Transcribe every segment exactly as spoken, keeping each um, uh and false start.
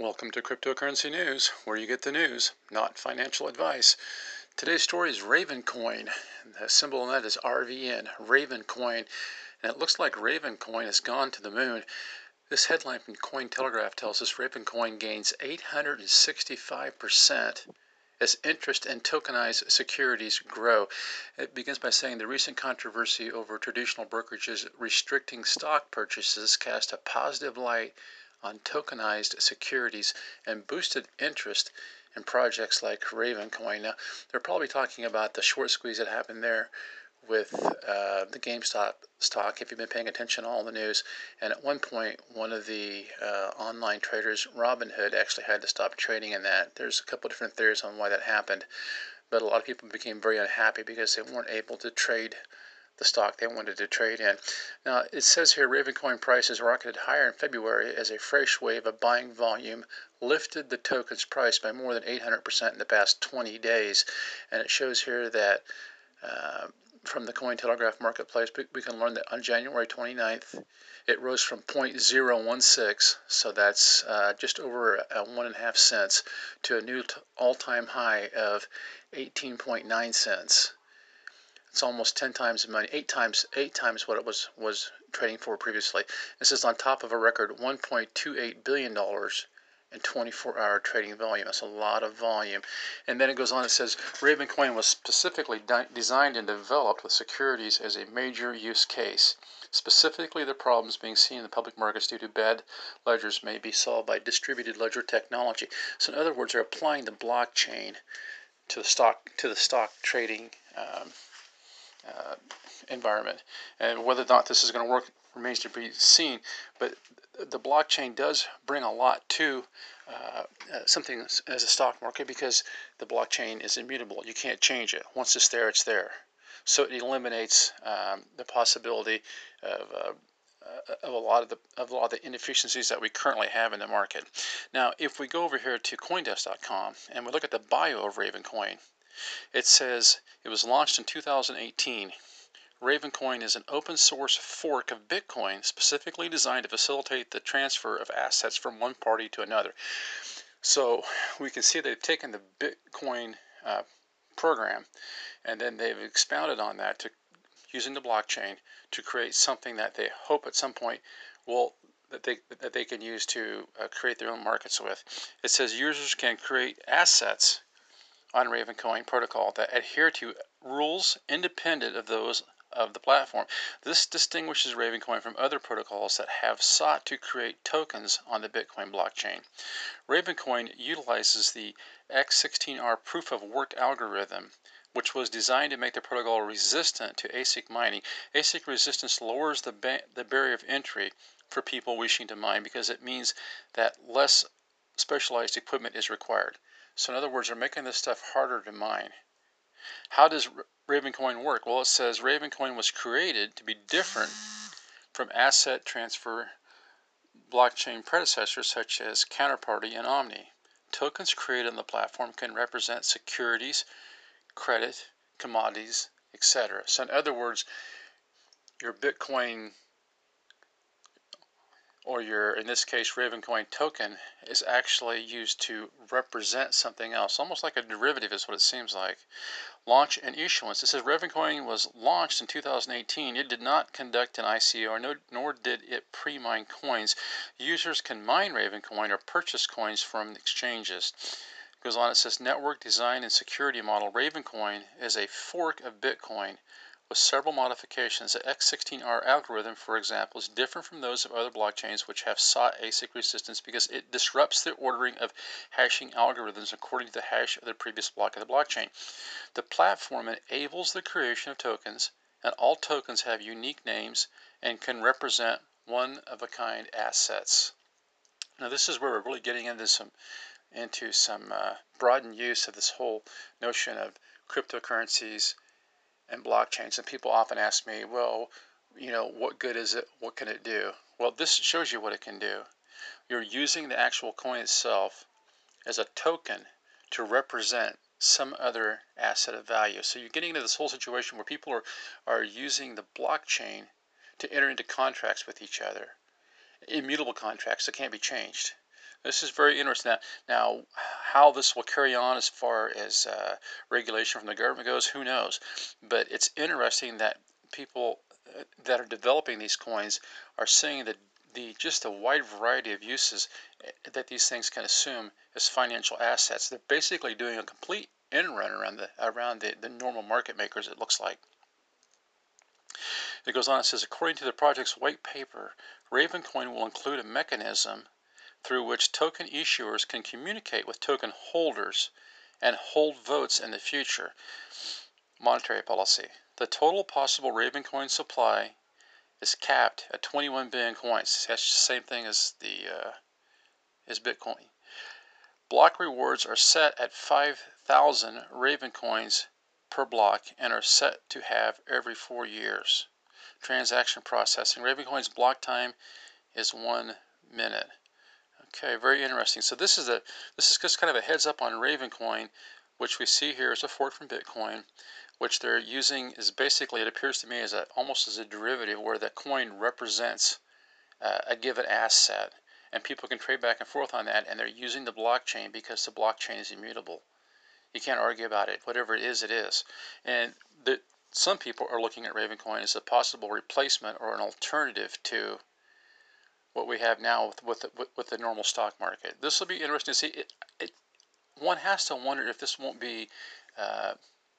Welcome to Cryptocurrency News, where you get the news, not financial advice. Today's story is Ravencoin. The symbol on that is R V N, Ravencoin. And it looks like Ravencoin has gone to the moon. This headline from Cointelegraph tells us Ravencoin gains eight hundred sixty-five percent as interest in tokenized securities grow. It begins by saying the recent controversy over traditional brokerages restricting stock purchases cast a positive light on tokenized securities and boosted interest in projects like Ravencoin. Now, they're probably talking about the short squeeze that happened there with uh, the GameStop stock, if you've been paying attention to all the news. And at one point, one of the uh, online traders, Robinhood, actually had to stop trading in that. There's a couple different theories on why that happened, but a lot of people became very unhappy because they weren't able to trade the stock they wanted to trade in. Now, it says here Ravencoin prices rocketed higher in February as a fresh wave of buying volume lifted the token's price by more than eight hundred percent in the past twenty days. And it shows here that uh, from the Cointelegraph marketplace, we can learn that on January twenty-ninth, it rose from zero point zero one six, so that's uh, just over uh, one and a half cents, to a new all-time high of eighteen point nine cents. It's almost ten times the money, eight times, eight times what it was was trading for previously. This is on top of a record one point two eight billion dollars in twenty-four hour trading volume. That's a lot of volume. And then it goes on, it says Ravencoin was specifically designed and developed with securities as a major use case. Specifically, the problems being seen in the public markets due to bad ledgers may be solved by distributed ledger technology. So in other words, they're applying the blockchain to the stock to the stock trading um, uh, environment. And whether or not this is going to work remains to be seen, but the blockchain does bring a lot to uh, uh, something as a stock market, because the blockchain is immutable. You can't change it. Once it's there, it's there. So it eliminates um, the possibility of uh, of a lot of the of a lot of the inefficiencies that we currently have in the market. Now, if we go over here to Coindesk dot com and we look at the bio of Ravencoin, it says it was launched in two thousand eighteen. Ravencoin is an open source fork of Bitcoin specifically designed to facilitate the transfer of assets from one party to another. So we can see they've taken the Bitcoin uh, program and then they've expounded on that to using the blockchain to create something that they hope at some point will that they that they can use to uh, create their own markets with. It says users can create assets on Ravencoin protocol that adhere to rules independent of those of the platform. This distinguishes Ravencoin from other protocols that have sought to create tokens on the Bitcoin blockchain. Ravencoin utilizes the X sixteen R proof of work algorithm, which was designed to make the protocol resistant to A S I C mining. A S I C resistance lowers the, ba the barrier of entry for people wishing to mine, because it means that less specialized equipment is required. So in other words, they're making this stuff harder to mine. How does Ravencoin work? Well, it says Ravencoin was created to be different from asset transfer blockchain predecessors such as Counterparty and Omni. Tokens created on the platform can represent securities, credit, commodities, et cetera. So in other words, your Bitcoin, or your, in this case, Ravencoin token, is actually used to represent something else, almost like a derivative is what it seems like. Launch and issuance. It says Ravencoin was launched in two thousand eighteen. It did not conduct an I C O, nor, nor did it pre-mine coins. Users can mine Ravencoin or purchase coins from exchanges. It goes on, it says network design and security model. Ravencoin is a fork of Bitcoin with several modifications. The X sixteen R algorithm, for example, is different from those of other blockchains which have sought A S I C resistance because it disrupts the ordering of hashing algorithms according to the hash of the previous block of the blockchain. The platform enables the creation of tokens, and all tokens have unique names and can represent one-of-a-kind assets. Now, this is where we're really getting into some into some uh, broadened use of this whole notion of cryptocurrencies and blockchains. And people often ask me, well, you know, what good is it? What can it do? Well, this shows you what it can do. You're using the actual coin itself as a token to represent some other asset of value. So you're getting into this whole situation where people are, are using the blockchain to enter into contracts with each other. Immutable contracts that can't be changed. This is very interesting. Now, now, how this will carry on as far as uh, regulation from the government goes, who knows? But it's interesting that people uh, that are developing these coins are seeing that the just a wide variety of uses uh, that these things can assume as financial assets. They're basically doing a complete end run around the around the, the normal market makers, it looks like. It goes on and says, according to the project's white paper, Ravencoin will include a mechanism through which token issuers can communicate with token holders and hold votes in the future. Monetary policy. The total possible Ravencoin supply is capped at twenty-one billion coins. That's the same thing as the uh, as Bitcoin. Block rewards are set at five thousand Ravencoins per block and are set to have every four years. Transaction processing. Ravencoin's block time is one minute. Okay, very interesting. So this is a this is just kind of a heads up on Ravencoin, which we see here is a fork from Bitcoin, which they're using is basically, it appears to me as a almost as a derivative where the coin represents uh, a given asset, and people can trade back and forth on that, and they're using the blockchain because the blockchain is immutable. You can't argue about it. Whatever it is, it is. And the, some people are looking at Ravencoin as a possible replacement or an alternative to what we have now with with the, with, with the normal stock market. This will be interesting to see. It, it, one has to wonder if this won't be uh,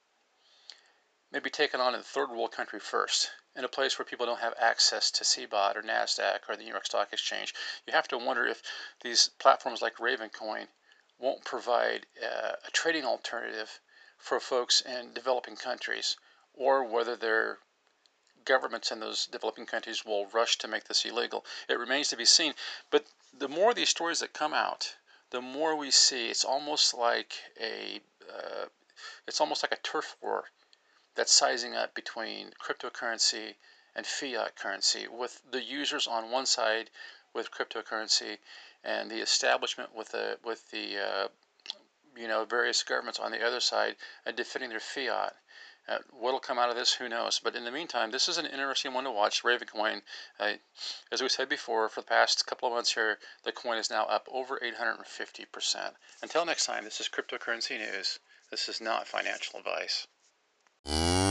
maybe taken on in the third world country first, in a place where people don't have access to C B O T or NASDAQ or the New York Stock Exchange. You have to wonder if these platforms like Ravencoin won't provide uh, a trading alternative for folks in developing countries, or whether they're governments in those developing countries will rush to make this illegal. It remains to be seen. But the more these stories that come out, the more we see it's almost like a uh, it's almost like a turf war that's sizing up between cryptocurrency and fiat currency, with the users on one side with cryptocurrency and the establishment with the with the uh, you know various governments on the other side uh, defending their fiat. Uh, what'll come out of this, who knows? But in the meantime, this is an interesting one to watch. Ravencoin, uh, as we said before, for the past couple of months here, the coin is now up over eight hundred fifty percent. Until next time, this is Cryptocurrency News. This is not financial advice.